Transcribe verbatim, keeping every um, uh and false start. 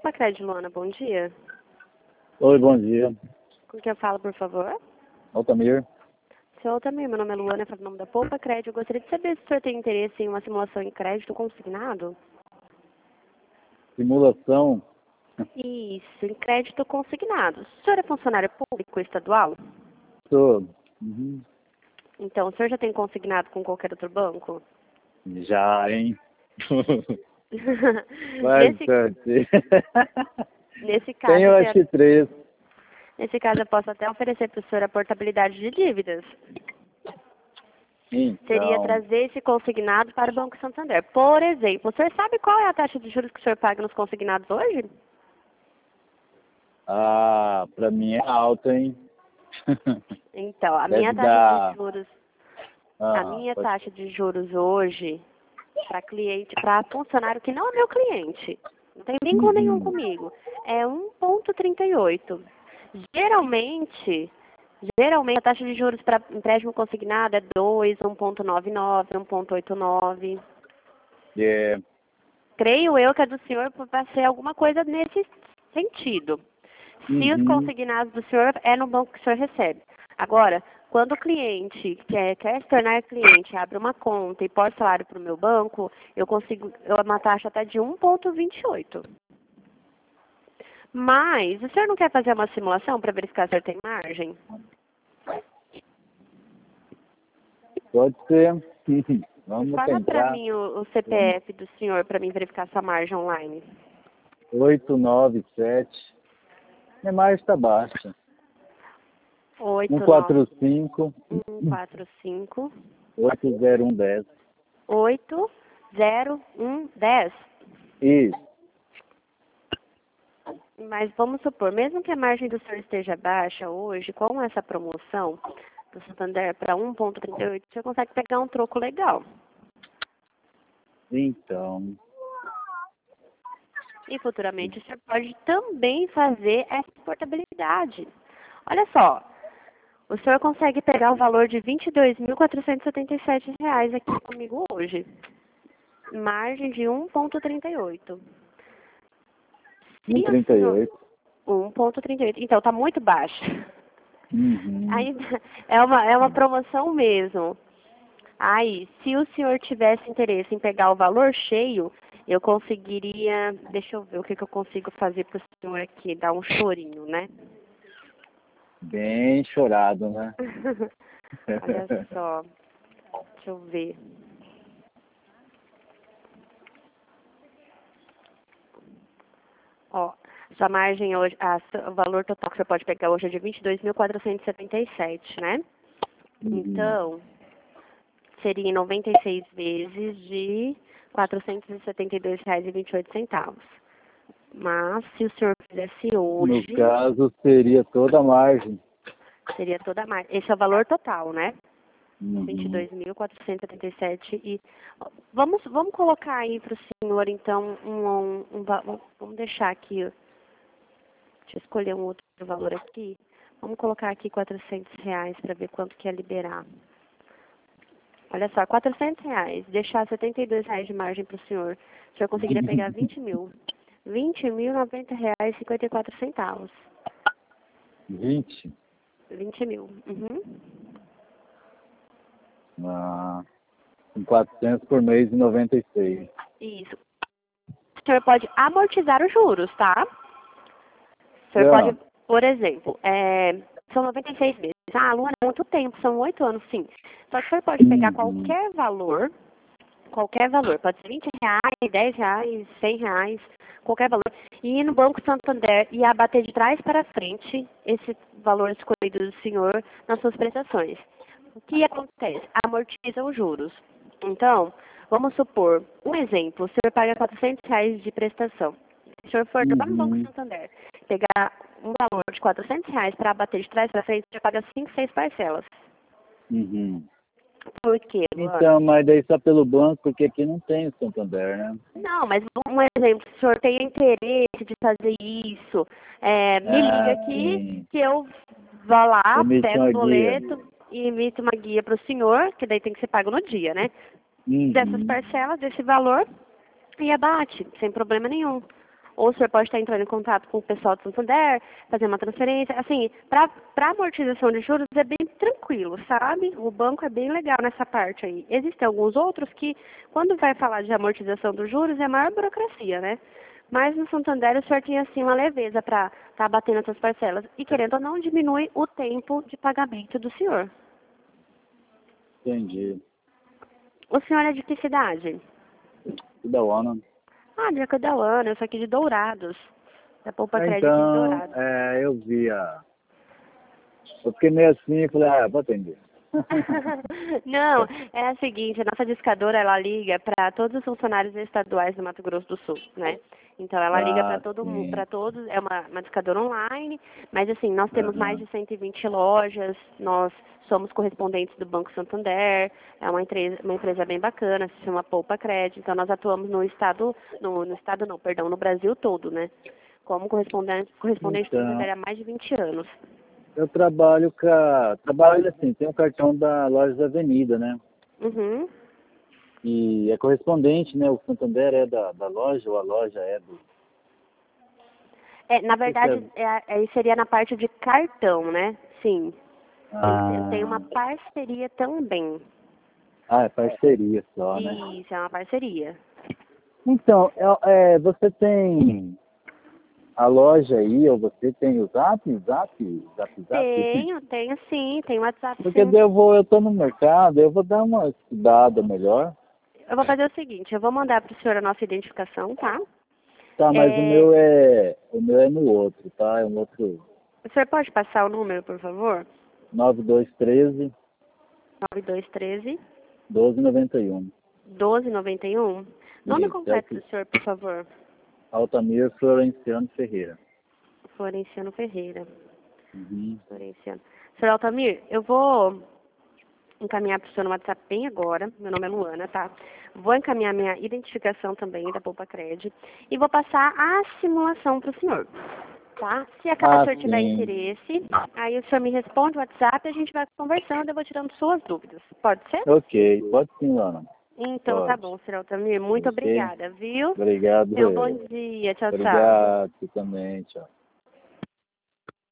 Poupa Crédito, Luana, bom dia. Oi, bom dia. Com quem eu falo, por favor? Altamir. Seu Altamir, meu nome é Luana, eu falo o nome da Poupa Crédito. Eu gostaria de saber se o senhor tem interesse em uma simulação em crédito consignado? Simulação. Isso, em crédito consignado. O senhor é funcionário público estadual? Sou. Uhum. Então, o senhor já tem consignado com qualquer outro banco? Já, hein? Bastante. Nesse caso, Tenho eu acho que três. nesse caso, eu posso até oferecer para o senhor a portabilidade de dívidas. Então, Seria trazer esse consignado para o Banco Santander. Por exemplo, o senhor sabe qual é a taxa de juros que o senhor paga nos consignados hoje? ah, pra mim é alta, hein? Então, a Deve minha taxa dar... de juros, Ah, a minha pode... taxa de juros hoje, para cliente, para funcionário que não é meu cliente, não tem vínculo nenhum Uhum. comigo, é um ponto trinta e oito. Geralmente, geralmente a taxa de juros para empréstimo consignado é dois, um ponto noventa e nove, um ponto oitenta e nove. É. Creio eu que a do senhor vai ser alguma coisa nesse sentido. Se os Uhum. consignados do senhor é no banco que o senhor recebe. Agora, quando o cliente quer, quer se tornar cliente, abre uma conta e pode salário para o meu banco, eu consigo eu- uma taxa até de um ponto vinte e oito. Mas, o senhor não quer fazer uma simulação para verificar se o senhor tem margem? Pode ser. Vamos Fala para tentar. mim o, o C P F do senhor para mim verificar sua margem online. oito, nove, sete. Minha margem está baixa. oito um nove quatro cinco, um quatro cinco oito zero um dez. oito zero um dez. Isso. Mas vamos supor, mesmo que a margem do senhor esteja baixa hoje, com essa promoção do Santander para um ponto trinta e oito, você consegue pegar um troco legal. Então. E futuramente o senhor pode também fazer essa portabilidade. Olha só, o senhor consegue pegar o valor de vinte e dois mil quatrocentos e setenta e sete reais aqui comigo hoje. Margem de um ponto trinta e oito. um Se o trinta e senhor... oito. um ponto trinta e oito. Então, está muito baixo. Uhum. Aí, é uma, é uma promoção mesmo. Aí, se o senhor tivesse interesse em pegar o valor cheio, eu conseguiria... Deixa eu ver o que, que eu consigo fazer para o senhor aqui, dar um chorinho, né? Bem chorado, né? Olha só. Deixa eu ver. Ó, sua margem hoje, a, o valor total que você pode pegar hoje é de vinte e dois mil quatrocentos e setenta e sete, né? Uhum. Então, seria em noventa e seis vezes de quatrocentos e setenta e dois reais e vinte e oito centavos. Mas, se o senhor fizesse No hoje, caso, seria toda a margem. seria toda a margem. Esse é o valor total, né? Uhum. vinte e dois mil quatrocentos e setenta e sete. E vamos, vamos colocar aí para o senhor, então, um, um, um, va- um- vamos deixar aqui, deixa eu escolher um outro valor aqui. Vamos colocar aqui quatrocentos reais para ver quanto que é liberar. Olha só, quatrocentos reais, deixar setenta e dois reais de margem para o senhor. O senhor conseguiria pegar vinte mil. vinte mil, noventa reais e cinquenta e quatro centavos. vinte. vinte mil. Uhum. Ah, com quatrocentos por mês e noventa e seis. Isso. O senhor pode amortizar os juros, tá? O senhor Não. pode, por exemplo, é, são noventa e seis meses. Ah, Luana, é muito tempo, são oito anos, sim. Só que o senhor pode pegar Uhum. qualquer valor, qualquer valor, pode ser vinte reais, dez reais, cem reais, qualquer valor, e ir no Banco Santander e abater de trás para frente esse valor escolhido do senhor nas suas prestações. O que acontece? Amortiza os juros. Então, vamos supor, um exemplo, o senhor paga quatrocentos reais de prestação. Se o senhor for lá no Banco Uhum. Santander, pegar um valor de quatrocentos reais para abater de trás para frente, você paga cinco, seis parcelas. Uhum. Por quê, Luana? Então, mas daí só pelo banco, porque aqui não tem o Santander, né? Não, mas um exemplo, se o senhor tem interesse de fazer isso, é, me liga Ah, aqui sim. que eu vou lá, Emite pego uma o guia. boleto e emito uma guia para o senhor, que daí tem que ser pago no dia, né? Dessas Uhum. parcelas, desse valor, e abate, sem problema nenhum. ou o senhor pode estar entrando em contato com o pessoal do Santander, fazer uma transferência. Assim, para amortização de juros é bem tranquilo, sabe? O banco é bem legal nessa parte aí. Existem alguns outros que, quando vai falar de amortização dos juros, é maior burocracia, né? Mas no Santander o senhor tinha assim uma leveza para estar tá batendo essas parcelas. E querendo ou não, diminui o tempo de pagamento do senhor. Entendi. O senhor é de que cidade? Da ONU. Ah, de Acadauana, eu sou aqui de Dourados. Da Poupa Ah, Crédito aqui de então, Dourados. é, eu vi a... Eu fiquei meio assim e falei, ah, vou atender. Não, é a seguinte, a nossa discadora, ela liga para todos os funcionários estaduais do Mato Grosso do Sul, né? Então, ela liga para Ah, todo mundo, sim. para todos, é uma, uma discadora online, mas assim, nós temos mais Aham. de cento e vinte lojas, nós somos correspondentes do Banco Santander, é uma empresa, uma empresa bem bacana, se chama Poupa Crédito, então nós atuamos no estado, no, no estado não, perdão, no Brasil todo, né? Como correspondente, correspondente do Santander Então, há mais de vinte anos. eu trabalho com a... Trabalho assim, tem um cartão da loja da Avenida, né? Uhum. E é correspondente, né? O Santander é da, da loja ou a loja é do... É, na Não sei se verdade, é... é, aí seria na parte de cartão, né? Sim. Eles têm têm uma Ah, parceria também. ah, é parceria só, né? Isso, é uma parceria. Então, é, é, você tem a loja aí, ou você tem o Zap, Zap, Zap, Zap? Tenho, tenho sim, tenho WhatsApp Porque sim. daí eu vou, eu tô no mercado, eu vou dar uma estudada melhor. Eu vou fazer o seguinte, eu vou mandar para o senhor a nossa identificação, tá? Tá, mas o É, meu é, o meu é no outro, tá? É um outro o senhor pode passar o número, por favor? nove dois um três, nove dois um três, doze noventa e um. um dois nove um. Nome Isso, é o completo que do senhor, por favor. Altamir Florenciano Ferreira. Florenciano Ferreira. Uhum. Florenciano. senhor Altamir, eu vou encaminhar para o senhor no WhatsApp bem agora. Meu nome é Luana, tá? Vou encaminhar minha identificação também da Poupa Crédito e vou passar a simulação para o senhor, tá? Se acaso o Ah, senhor tiver sim. interesse, aí o senhor me responde o WhatsApp e a gente vai conversando, eu vou tirando suas dúvidas. Pode ser? Ok, pode sim, Luana. Então tá Pode. bom, senhor Altamir. Muito Ok. obrigada, viu? Obrigado, Tenha um bom eu. dia. Tchau, tchau. Obrigado, você também, tchau.